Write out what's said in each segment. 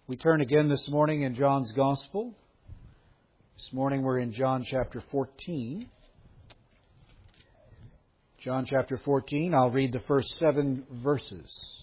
We turn again this morning in John's Gospel. This morning we're in John chapter 14. John chapter 14, I'll read the first 7 verses.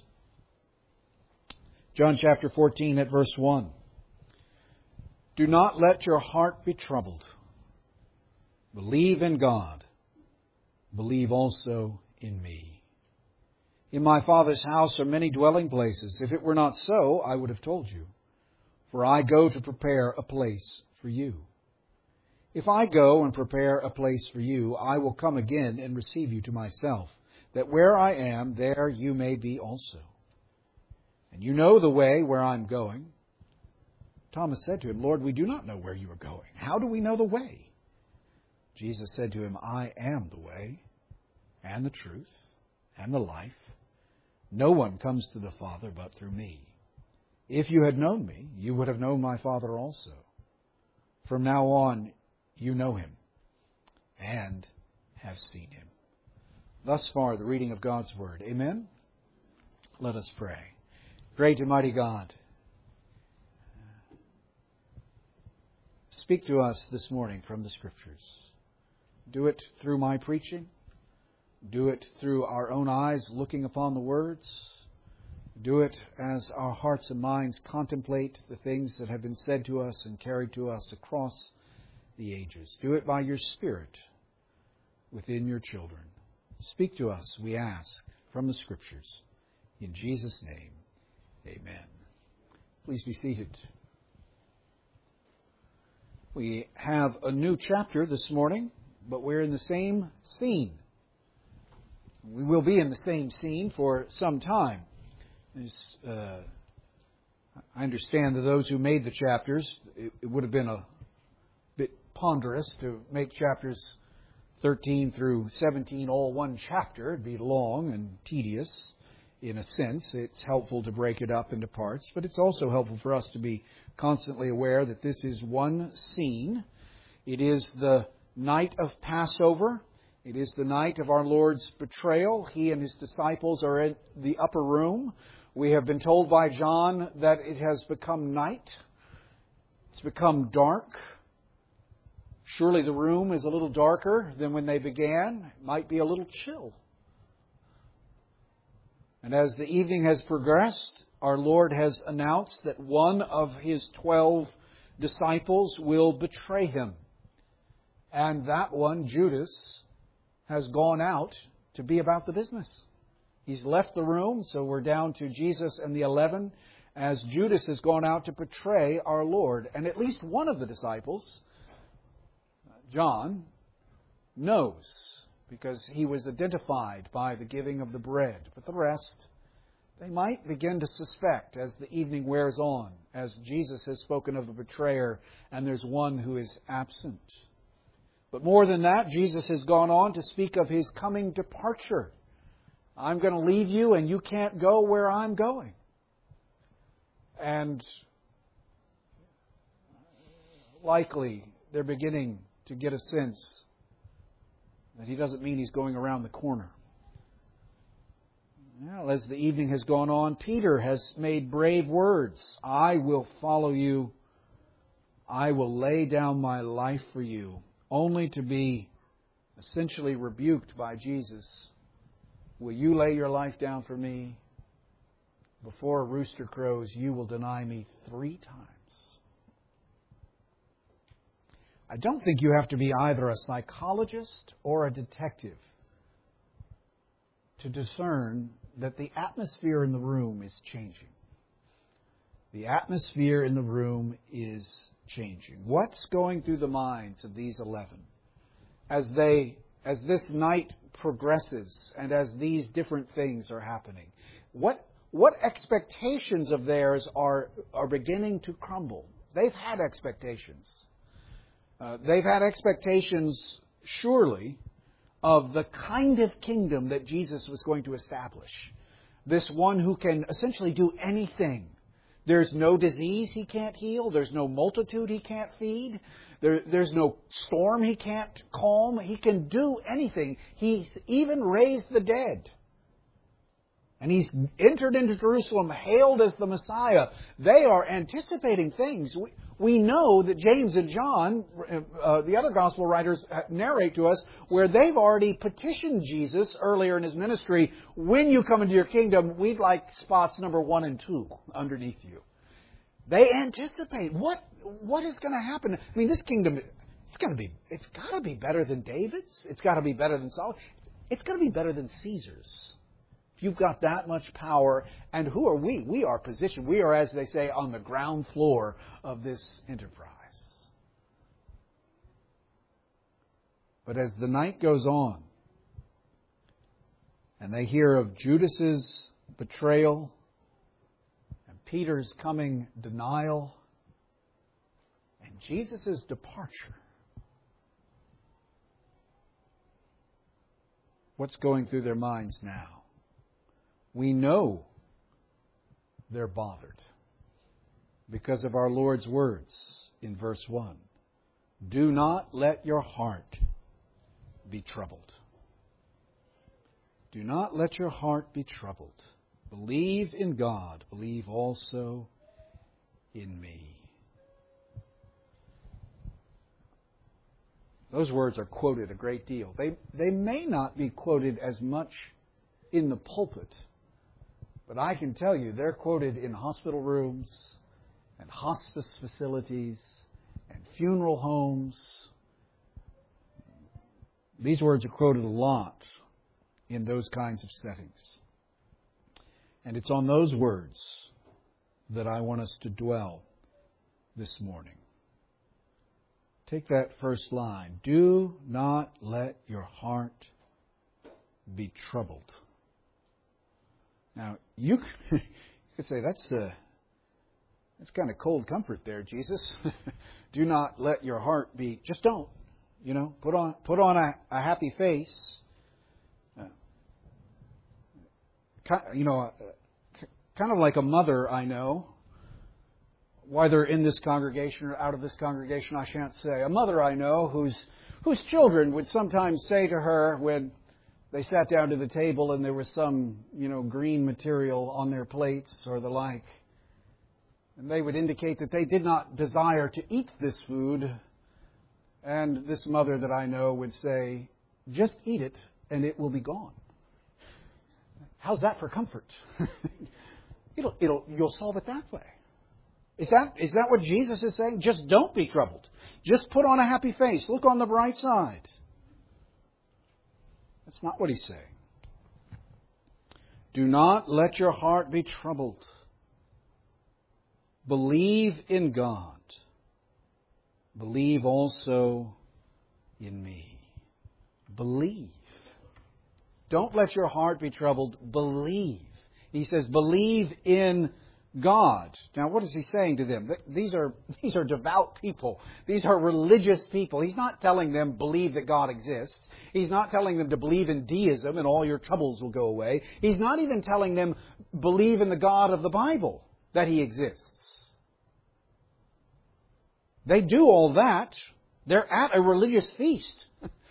John chapter 14 at verse 1. Do not let your heart be troubled. Believe in God. Believe also in me. In my Father's house are many dwelling places. If it were not so, I would have told you. For I go to prepare a place for you. If I go and prepare a place for you, I will come again and receive you to myself, that where I am, there you may be also. And you know the way where I'm going. Thomas said to him, Lord, we do not know where you are going. How do we know the way? Jesus said to him, I am the way, and the truth, and the life. No one comes to the Father but through me. If you had known me, you would have known my Father also. From now on, you know him and have seen him. Thus far, the reading of God's Word. Amen? Let us pray. Great and mighty God, speak to us this morning from the Scriptures. Do it through my preaching. Do it through our own eyes looking upon the words. Do it as our hearts and minds contemplate the things that have been said to us and carried to us across the ages. Do it by your Spirit within your children. Speak to us, we ask, from the Scriptures. In Jesus' name, amen. Please be seated. We have a new chapter this morning, but we're in the same scene. We will be in the same scene for some time. I understand that those who made the chapters, it would have been a bit ponderous to make chapters 13 through 17 all one chapter. It'd be long and tedious in a sense. It's helpful to break it up into parts, but it's also helpful for us to be constantly aware that this is one scene. It is the night of Passover. It is the night of our Lord's betrayal. He and his disciples are in the upper room. We have been told by John that it has become night. It's become dark. Surely the room is a little darker than when they began. It might be a little chill. And as the evening has progressed, our Lord has announced that one of his 12 disciples will betray him. And that one, Judas, has gone out to be about the business. He's left the room, so we're down to Jesus and the 11, as Judas has gone out to betray our Lord. And at least one of the disciples, John, knows, because he was identified by the giving of the bread. But the rest, they might begin to suspect as the evening wears on, as Jesus has spoken of a betrayer, and there's one who is absent. But more than that, Jesus has gone on to speak of his coming departure. I'm going to leave you and you can't go where I'm going. And likely they're beginning to get a sense that he doesn't mean he's going around the corner. Well, as the evening has gone on, Peter has made brave words. I will follow you. I will lay down my life for you, only to be essentially rebuked by Jesus. Will you lay your life down for me? Before a rooster crows, you will deny me 3 times. I don't think you have to be either a psychologist or a detective to discern that the atmosphere in the room is changing. The atmosphere in the room is changing. What's going through the minds of these 11 as this night progresses and as these different things are happening? What expectations of theirs are beginning to crumble? They've had expectations. They've had expectations, surely, of the kind of kingdom that Jesus was going to establish. This one who can essentially do anything. There's no disease he can't heal. There's no multitude he can't feed. There's no storm he can't calm. He can do anything. He's even raised the dead. And He's entered into Jerusalem, hailed as the Messiah. They are anticipating things. We know that James and John, the other gospel writers, narrate to us where they've already petitioned Jesus earlier in His ministry, when you come into your kingdom, we'd like spots number 1 and 2 underneath you. They anticipate what is going to happen. I mean, this kingdom, it's got to be better than David's. It's got to be better than Solomon. It's got to be better than Caesar's. If you've got that much power, and who are we? We are positioned. We are, as they say, on the ground floor of this enterprise. But as the night goes on, and they hear of Judas's betrayal, and Peter's coming denial, and Jesus' departure, what's going through their minds now? We know they're bothered because of our Lord's words in verse 1. Do not let your heart be troubled. Do not let your heart be troubled. Believe in God. Believe also in me. Those words are quoted a great deal. They may not be quoted as much in the pulpit, but I can tell you they're quoted in hospital rooms and hospice facilities and funeral homes. These words are quoted a lot in those kinds of settings. And it's on those words that I want us to dwell this morning. Take that first line. Do not let your heart be troubled. Now, you could say, that's kind of cold comfort there, Jesus. Do not let your heart be, just don't. Put on a happy face. Kind of like a mother I know, whether in this congregation or out of this congregation, I shan't say. A mother I know whose children would sometimes say to her when they sat down to the table and there was some, green material on their plates or the like, and they would indicate that they did not desire to eat this food. And this mother that I know would say, just eat it and it will be gone. How's that for comfort? You'll solve it that way. Is that what Jesus is saying? Just don't be troubled. Just put on a happy face. Look on the bright side. That's not what He's saying. Do not let your heart be troubled. Believe in God. Believe also in me. Believe. Don't let your heart be troubled. Believe. He says, believe in God. Now, what is He saying to them? These are devout people. These are religious people. He's not telling them, believe that God exists. He's not telling them to believe in deism and all your troubles will go away. He's not even telling them, believe in the God of the Bible, that He exists. They do all that. They're at a religious feast.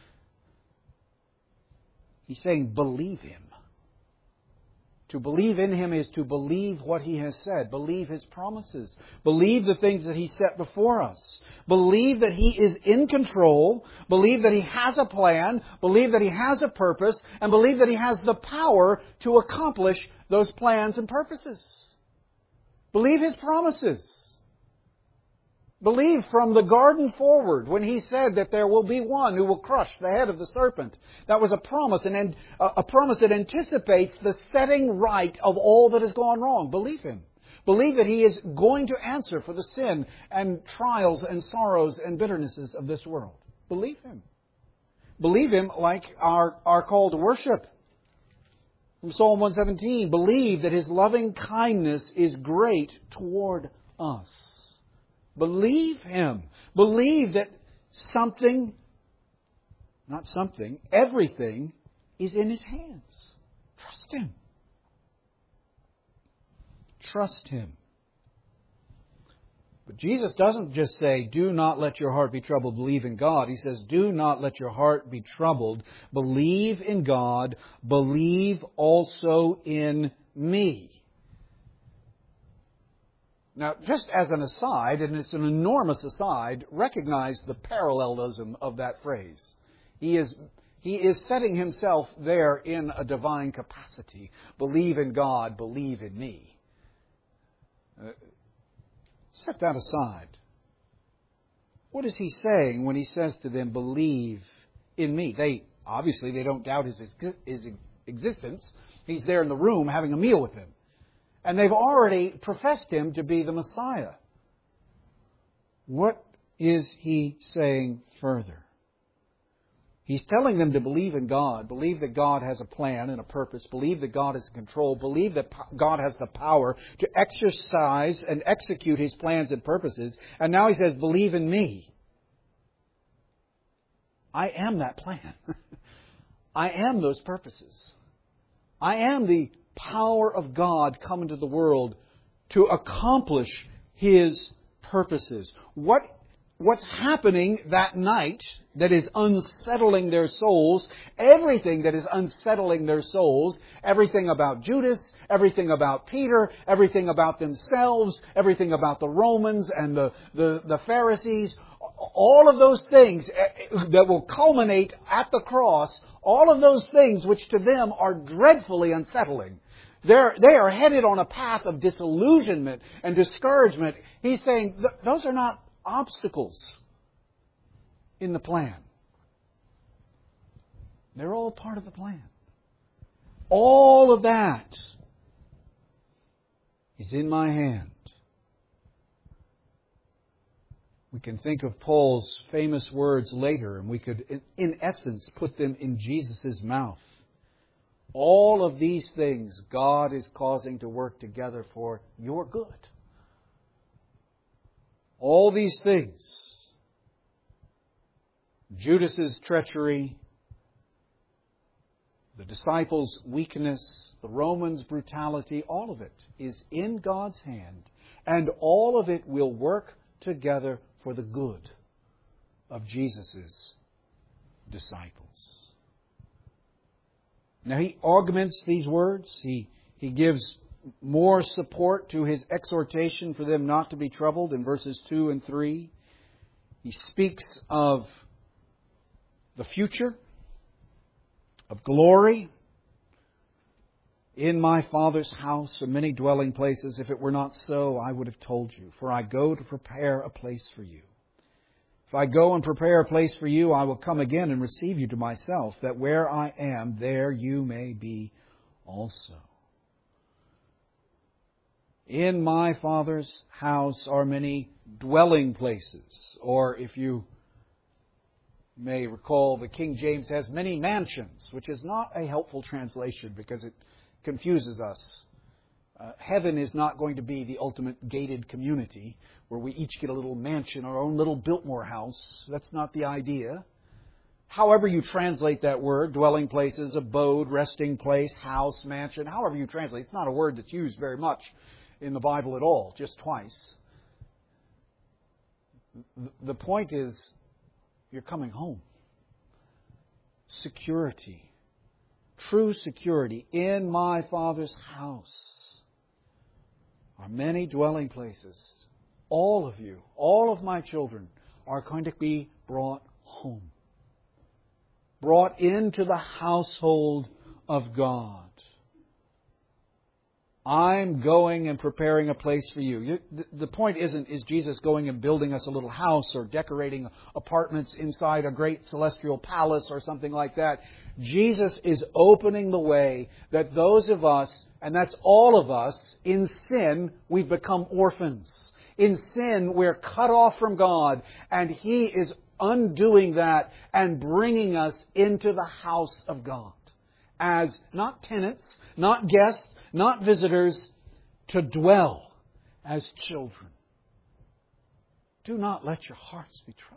He's saying, believe Him. To believe in Him is to believe what He has said. Believe His promises. Believe the things that He set before us. Believe that He is in control. Believe that He has a plan. Believe that He has a purpose. And believe that He has the power to accomplish those plans and purposes. Believe His promises. Believe from the garden forward when He said that there will be one who will crush the head of the serpent. That was a promise, and a promise that anticipates the setting right of all that has gone wrong. Believe Him. Believe that He is going to answer for the sin and trials and sorrows and bitternesses of this world. Believe Him. Believe Him like our call to worship. From Psalm 117, believe that His loving kindness is great toward us. Believe Him. Believe that everything is in His hands. Trust Him. Trust Him. But Jesus doesn't just say, do not let your heart be troubled, believe in God. He says, do not let your heart be troubled. Believe in God. Believe also in me. Now, just as an aside, and it's an enormous aside, recognize the parallelism of that phrase. He is setting himself there in a divine capacity. Believe in God, believe in me. Set that aside. What is he saying when he says to them, believe in me? They don't doubt his existence. He's there in the room having a meal with him. And they've already professed him to be the Messiah. What is he saying further? He's telling them to believe in God, believe that God has a plan and a purpose, believe that God is in control, believe that God has the power to exercise and execute His plans and purposes. And now He says, believe in me. I am that plan. I am those purposes. I am the power of God come into the world to accomplish His purposes. What's happening that night that is unsettling their souls, everything that is unsettling their souls, everything about Judas, everything about Peter, everything about themselves, everything about the Romans and the Pharisees, all of those things that will culminate at the cross, all of those things which to them are dreadfully unsettling. They are headed on a path of disillusionment and discouragement. He's saying those are not obstacles in the plan. They're all part of the plan. All of that is in my hand. We can think of Paul's famous words later, and we could, in essence, put them in Jesus' mouth. All of these things God is causing to work together for your good. All these things, Judas's treachery, the disciples' weakness, the Romans' brutality, all of it is in God's hand, and all of it will work together for the good of Jesus' disciples. Now he augments these words. He gives more support to his exhortation for them not to be troubled in verses 2 and 3. He speaks of the future, of glory. In my Father's house are many dwelling places. If it were not so, I would have told you. For I go to prepare a place for you. If I go and prepare a place for you, I will come again and receive you to myself, that where I am, there you may be also. In my Father's house are many dwelling places. Or if you may recall, the King James has many mansions, which is not a helpful translation because it confuses us. Heaven is not going to be the ultimate gated community where we each get a little mansion, our own little Biltmore house. That's not the idea. However you translate that word, dwelling places, abode, resting place, house, mansion, however you translate, it's not a word that's used very much in the Bible at all, just twice. The point is, you're coming home. Security. True security. In my Father's house are many dwelling places. All of you, all of my children are going to be brought home. Brought into the household of God. I'm going and preparing a place for you. The point isn't, is Jesus going and building us a little house or decorating apartments inside a great celestial palace or something like that. Jesus is opening the way that those of us, and that's all of us, in sin, we've become orphans. In sin, we're cut off from God, and He is undoing that and bringing us into the house of God as not tenants, not guests, not visitors, to dwell as children. Do not let your hearts be troubled.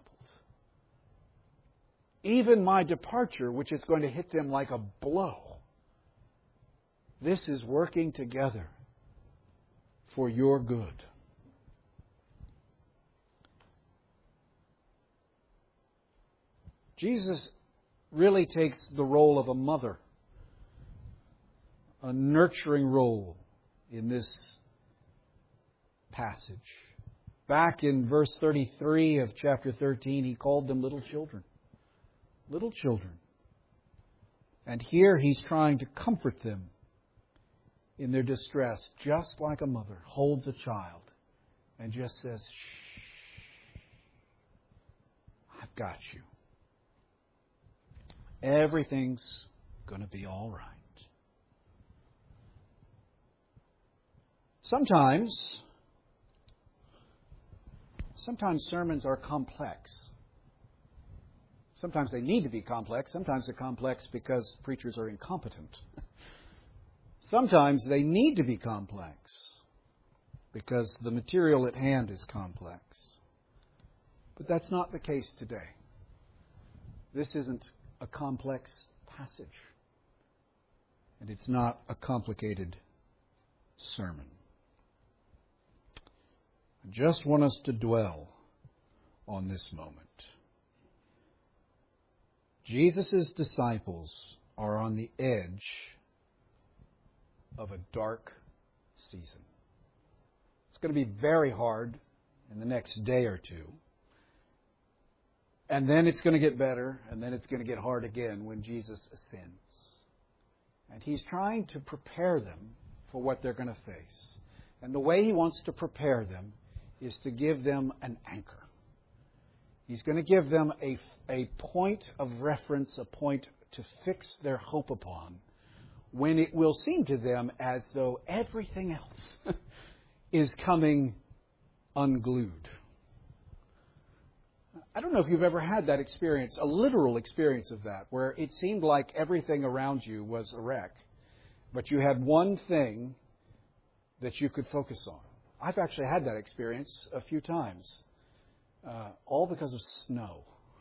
Even my departure, which is going to hit them like a blow, this is working together for your good. Jesus really takes the role of a mother a nurturing role in this passage. Back in verse 33 of chapter 13, He called them little children. Little children. And here He's trying to comfort them in their distress, just like a mother holds a child and just says, "Shh, I've got you. Everything's going to be all right." Sometimes sermons are complex. Sometimes they need to be complex. Sometimes they're complex because preachers are incompetent. Sometimes they need to be complex because the material at hand is complex. But that's not the case today. This isn't a complex passage. And it's not a complicated sermon. I just want us to dwell on this moment. Jesus' disciples are on the edge of a dark season. It's going to be very hard in the next day or two. And then it's going to get better, and then it's going to get hard again when Jesus ascends. And He's trying to prepare them for what they're going to face. And the way He wants to prepare them is to give them an anchor. He's going to give them a point of reference, a point to fix their hope upon, when it will seem to them as though everything else is coming unglued. I don't know if you've ever had that experience, a literal experience of that, where it seemed like everything around you was a wreck, but you had one thing that you could focus on. I've actually had that experience a few times, all because of snow.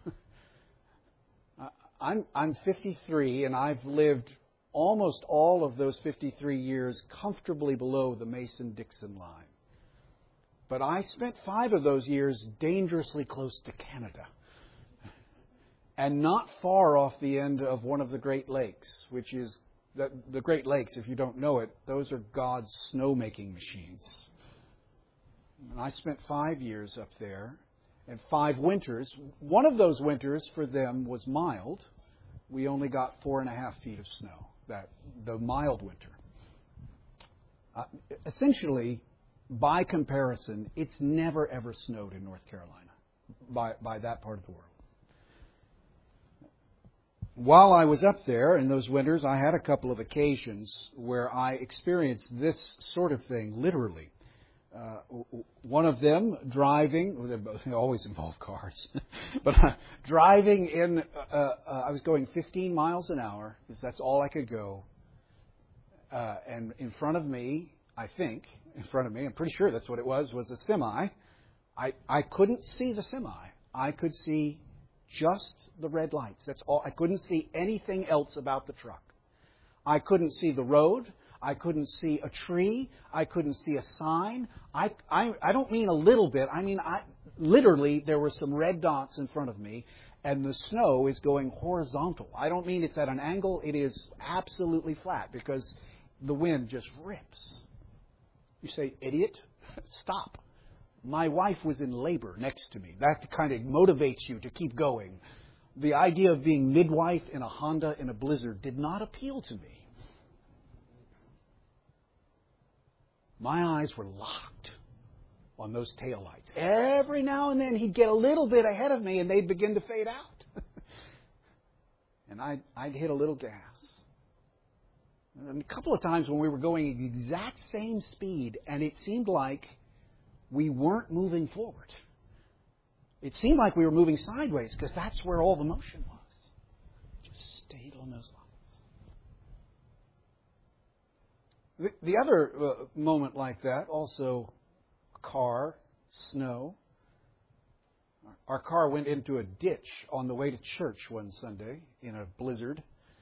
I'm 53, and I've lived almost all of those 53 years comfortably below the Mason-Dixon line. But I spent 5 of those years dangerously close to Canada, and not far off the end of one of the Great Lakes, which is the Great Lakes. If you don't know it, those are God's snow-making machines. And I spent 5 years up there and 5 winters. One of those winters for them was mild. We only got 4.5 feet of snow, the mild winter. Essentially, by comparison, it's never ever snowed in North Carolina by that part of the world. While I was up there in those winters, I had a couple of occasions where I experienced this sort of thing, literally. One of them, driving, they always involve cars, but driving in, I was going 15 miles an hour, because that's all I could go. And in front of me, I'm pretty sure that's what it was a semi. I couldn't see the semi. I could see just the red lights. That's all. I couldn't see anything else about the truck. I couldn't see the road. I couldn't see a tree. I couldn't see a sign. I don't mean a little bit. I mean, literally, there were some red dots in front of me, and the snow is going horizontal. I don't mean it's at an angle. It is absolutely flat because the wind just rips. You say, "Idiot, stop." My wife was in labor next to me. That kind of motivates you to keep going. The idea of being midwife in a Honda in a blizzard did not appeal to me. My eyes were locked on those taillights. Every now and then he'd get a little bit ahead of me and they'd begin to fade out. And I'd hit a little gas. And a couple of times when we were going at the exact same speed and it seemed like we weren't moving forward. It seemed like we were moving sideways because that's where all the motion was. Just stayed on those lines. The other moment like that, also car, snow. Our car went into a ditch on the way to church one Sunday in a blizzard.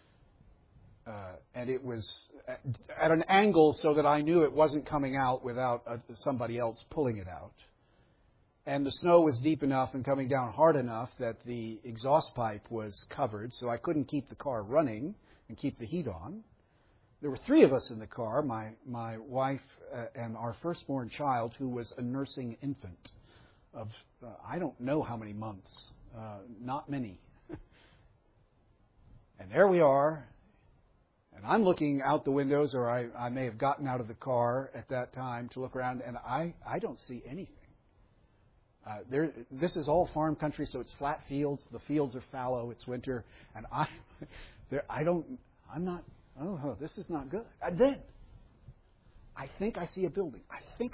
And it was at an angle so that I knew it wasn't coming out without somebody else pulling it out. And the snow was deep enough and coming down hard enough that the exhaust pipe was covered, so I couldn't keep the car running and keep the heat on. there were three of us in the car, my wife and our firstborn child, who was a nursing infant of, I don't know how many months, not many. And there we are, and I'm looking out the windows, or I may have gotten out of the car at that time to look around, and I don't see anything. This is all farm country, so it's flat fields. The fields are fallow. It's winter, and this is not good. And then, I think I see a building.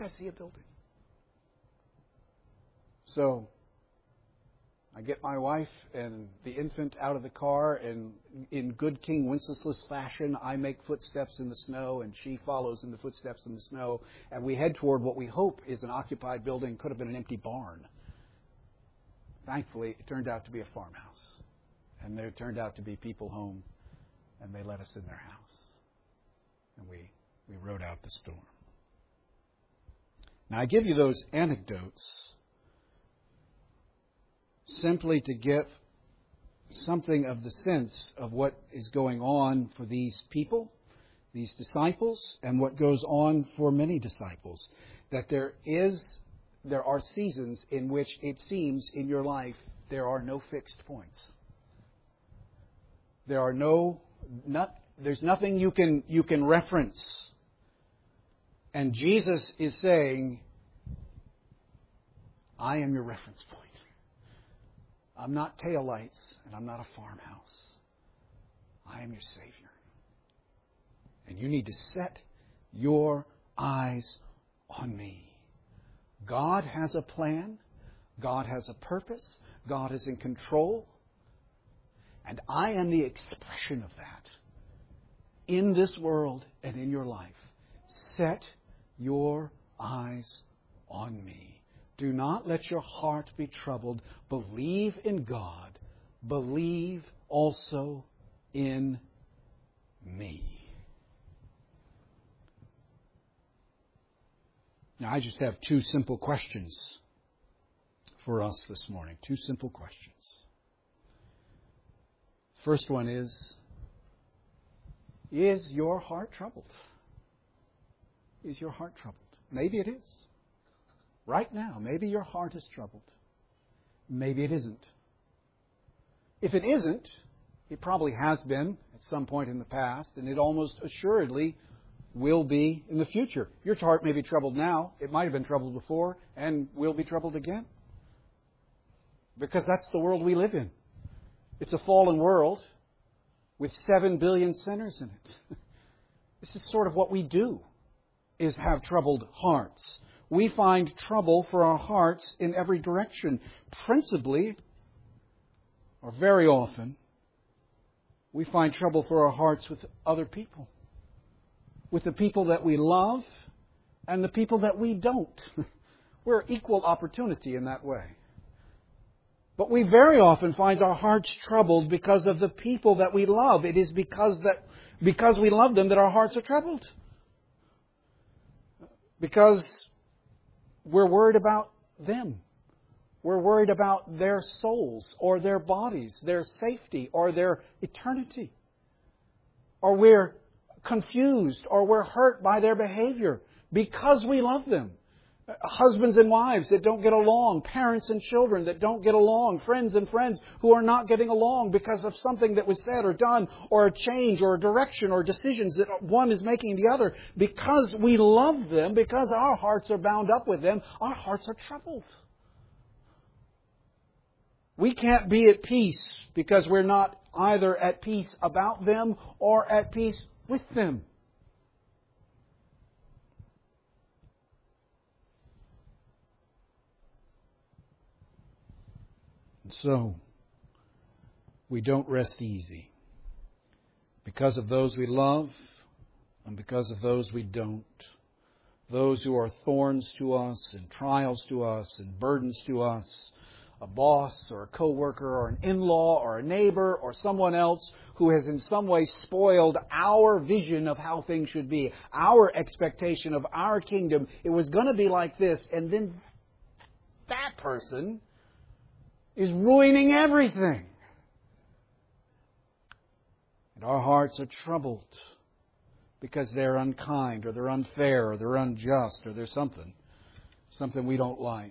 So, I get my wife and the infant out of the car, and in good King Wenceslas fashion, I make footsteps in the snow, and she follows in the footsteps in the snow, and we head toward what we hope is an occupied building. Could have been an empty barn. Thankfully, it turned out to be a farmhouse, and there turned out to be people home, and they let us in their house, and we rode out the storm. Now, I give you those anecdotes simply to get something of the sense of what is going on for these people, these disciples, and what goes on for many disciples. That there are seasons in which it seems in your life there are no fixed points. There's nothing you can reference. And Jesus is saying, I am your reference point. I'm not taillights, and I'm not a farmhouse. I am your Savior. And you need to set your eyes on me. God has a plan. God has a purpose. God is in control. And I am the expression of that in this world and in your life. Set your eyes on me. Do not let your heart be troubled. Believe in God. Believe also in me. Now, I just have two simple questions for us this morning. Two simple questions. First one is your heart troubled? Is your heart troubled? Maybe it is. Right now, maybe your heart is troubled. Maybe it isn't. If it isn't, it probably has been at some point in the past, and it almost assuredly will be in the future. Your heart may be troubled now. It might have been troubled before, and will be troubled again. Because that's the world we live in. It's a fallen world with 7 billion sinners in it. This is sort of what we do, is have troubled hearts. We find trouble for our hearts in every direction. Principally, or very often, we find trouble for our hearts with other people. With the people that we love and the people that we don't. We're equal opportunity in that way. But we very often find our hearts troubled because of the people that we love. It is because we love them that our hearts are troubled. Because we're worried about them. We're worried about their souls or their bodies, their safety or their eternity. Or we're confused or we're hurt by their behavior because we love them. Husbands and wives that don't get along, parents and children that don't get along, friends and friends who are not getting along because of something that was said or done, or a change or a direction or decisions that one is making the other. Because we love them, because our hearts are bound up with them, our hearts are troubled. We can't be at peace because we're not either at peace about them or at peace with them. So, we don't rest easy because of those we love and because of those we don't. Those who are thorns to us and trials to us and burdens to us. A boss or a coworker or an in-law or a neighbor or someone else who has in some way spoiled our vision of how things should be, our expectation of our kingdom. It was going to be like this, and then that person is ruining everything. And our hearts are troubled. because they're unkind or they're unfair or they're unjust or there's something we don't like.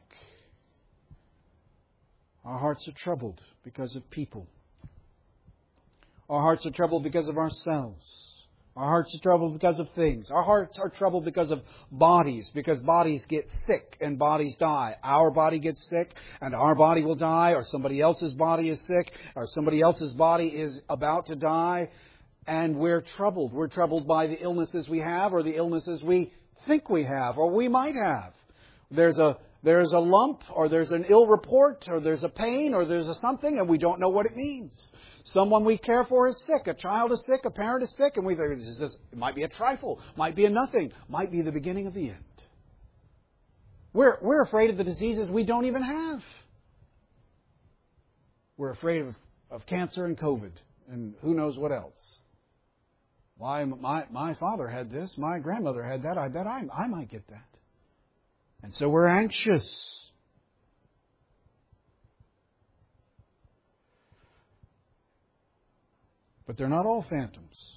Our hearts are troubled because of people. Our hearts are troubled because of ourselves. Our hearts are troubled because of things. Our hearts are troubled because of bodies, because bodies get sick and bodies die. Our body gets sick and our body will die, or somebody else's body is sick, or somebody else's body is about to die, and we're troubled. We're troubled by the illnesses we have or the illnesses we think we have or we might have. There's a lump, or there's an ill report, or there's a pain, or there's a something, and we don't know what it means. Someone we care for is sick. A child is sick. A parent is sick. And we think it might be a trifle. Might be a nothing. Might be the beginning of the end. We're afraid of the diseases we don't even have. We're afraid of cancer and COVID and who knows what else. Why, my father had this. My grandmother had that. I bet I might get that. And so we're anxious. But they're not all phantoms.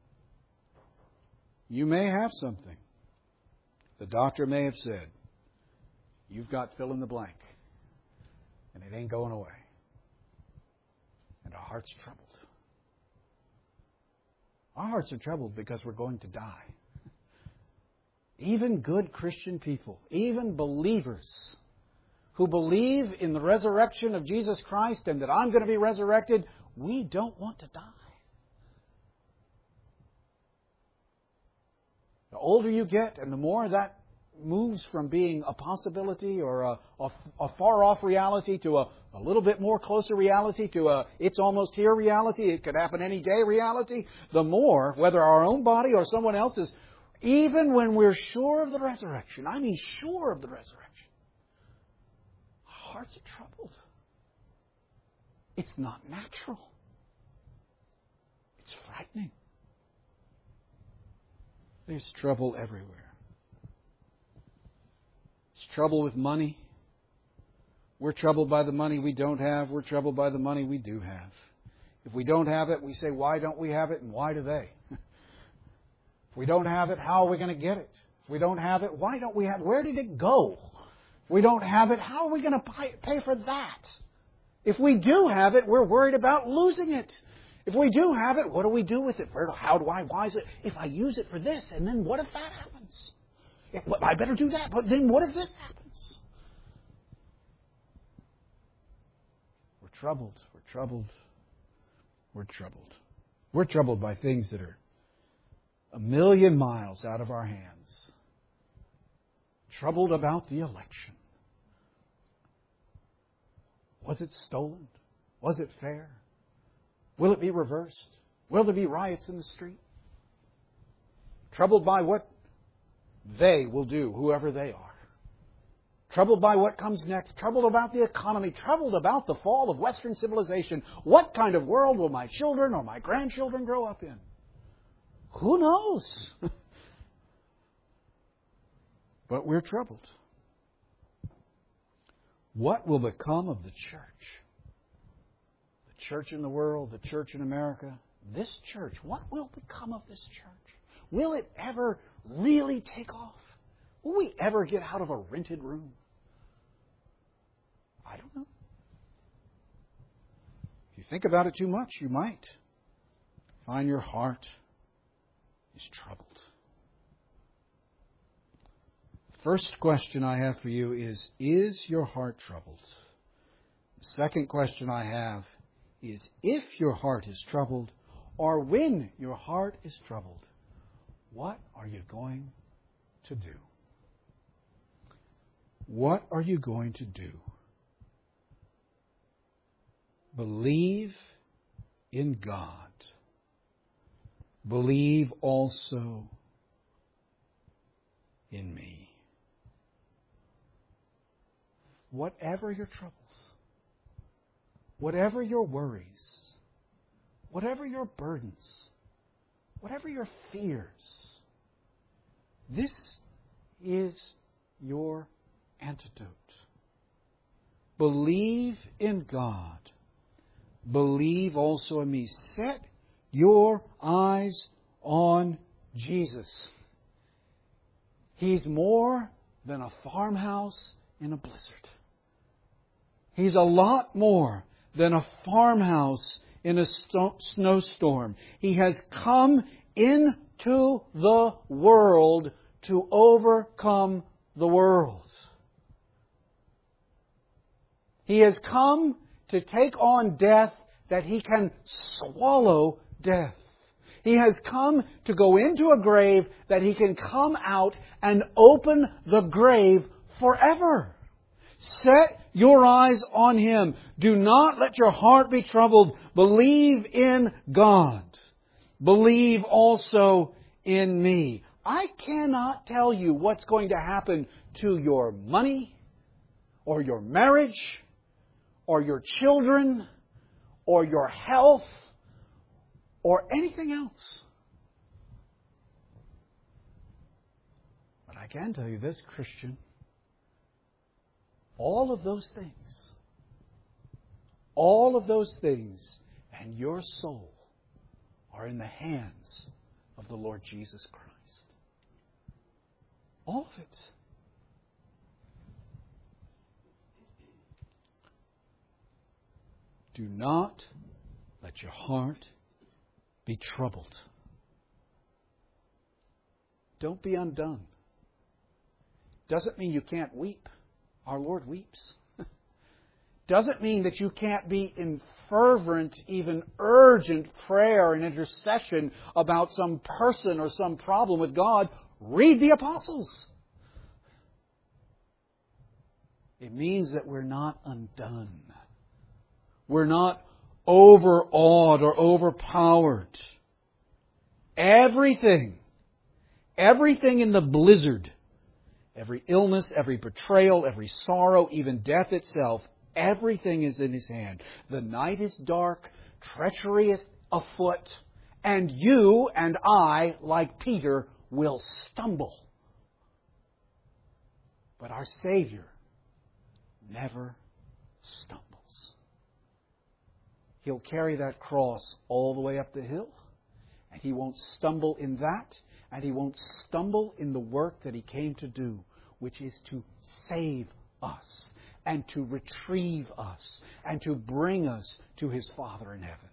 You may have something. The doctor may have said, you've got fill in the blank. And it ain't going away. And our hearts are troubled. Our hearts are troubled because we're going to die. Even good Christian people, even believers who believe in the resurrection of Jesus Christ and that I'm going to be resurrected, we don't want to die. The older you get and the more that moves from being a possibility or a far-off reality to a little bit more closer reality to a it's almost here reality, it could happen any day reality, the more, whether our own body or someone else's, even when we're sure of the resurrection, I mean sure of the resurrection, our hearts are troubled. It's not natural. It's frightening. There's trouble everywhere. There's trouble with money. We're troubled by the money we don't have. We're troubled by the money we do have. If we don't have it, we say, why don't we have it and why do they? If we don't have it, how are we going to get it? If we don't have it, why don't we have it? Where did it go? If we don't have it, how are we going to pay for that? If we do have it, we're worried about losing it. If we do have it, what do we do with it? Why is it? If I use it for this, and then what if that happens? I better do that, but then what if this happens? We're troubled. We're troubled. We're troubled. We're troubled by things that are a million miles out of our hands. Troubled about the election. Was it stolen? Was it fair? Will it be reversed? Will there be riots in the street? Troubled by what they will do, whoever they are. Troubled by what comes next. Troubled about the economy. Troubled about the fall of Western civilization. What kind of world will my children or my grandchildren grow up in? Who knows? But we're troubled. What will become of the church? The church in the world, the church in America, this church, what will become of this church? Will it ever really take off? Will we ever get out of a rented room? I don't know. If you think about it too much, you might find your heart is troubled. First question I have for you is your heart troubled? The second question I have is, if your heart is troubled, or when your heart is troubled, what are you going to do? What are you going to do? Believe in God. Believe also in me. Whatever your troubles, whatever your worries, whatever your burdens, whatever your fears, this is your antidote. Believe in God. Believe also in me. Set your eyes on Jesus, He's more than a farmhouse in a blizzard. He's a lot more than a farmhouse in a snowstorm. He has come into the world to overcome the world. He has come to take on death that He can swallow death. He has come to go into a grave that He can come out and open the grave forever. Set your eyes on Him. Do not let your heart be troubled. Believe in God. Believe also in me. I cannot tell you what's going to happen to your money, or your marriage, or your children, or your health, or anything else. But I can tell you this, Christian. All of those things, and your soul are in the hands of the Lord Jesus Christ. All of it. Do not let your heart be troubled. Don't be undone. Doesn't mean you can't weep. Our Lord weeps. Doesn't mean that you can't be in fervent, even urgent prayer and intercession about some person or some problem with God. Read the apostles. It means that we're not undone. We're not overawed or overpowered. Everything in the blizzard, every illness, every betrayal, every sorrow, even death itself, everything is in His hand. The night is dark, treachery is afoot, and you and I, like Peter, will stumble. But our Savior never stumbles. He'll carry that cross all the way up the hill, and He won't stumble in that, and He won't stumble in the work that He came to do, which is to save us, and to retrieve us, and to bring us to His Father in heaven.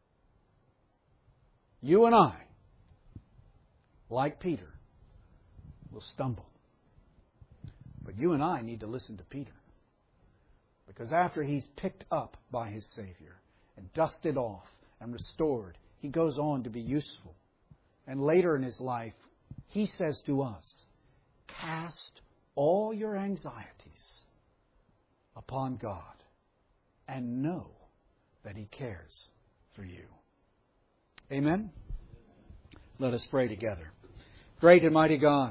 You and I, like Peter, will stumble. But you and I need to listen to Peter. Because after he's picked up by his Savior and dusted off and restored, he goes on to be useful. And later in his life, he says to us, cast all your anxieties upon God and know that He cares for you. Amen? Let us pray together. Great and mighty God,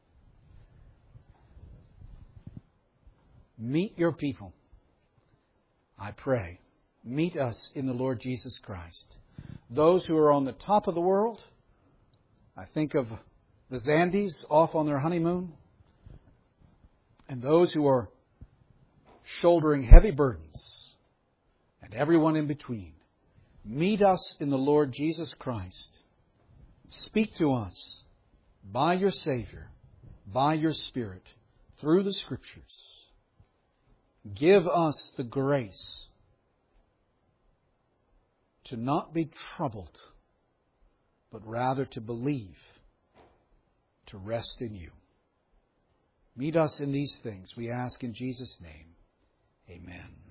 meet your people, I pray. Meet us in the Lord Jesus Christ. Those who are on the top of the world, I think of the Zandis off on their honeymoon, and those who are shouldering heavy burdens, and everyone in between. Meet us in the Lord Jesus Christ. Speak to us by your Savior, by your Spirit, through the Scriptures. Give us the grace to not be troubled, but rather to believe, to rest in you. Meet us in these things, we ask in Jesus' name. Amen.